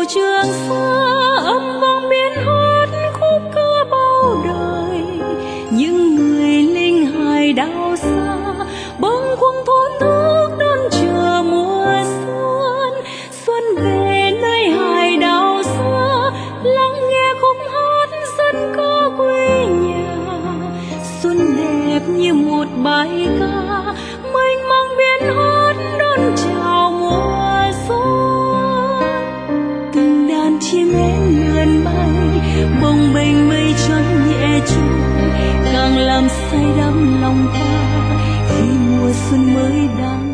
trường xa âm vang biến hát khúc ca bao đời. Những người linh hài đào xa bâng khuâng thốn thức đón chờ mùa xuân. Xuân về nơi hải đảo xa lắng nghe khúc hát dân ca quê nhà. Xuân đẹp như một bài ca mênh mang biến hát đón chào mùa xuân. Từng đàn chim én lượn bay bồng bềnh mây trắng nhẹ trôi càng làm say đắm lòng ta khi mùa xuân mới đang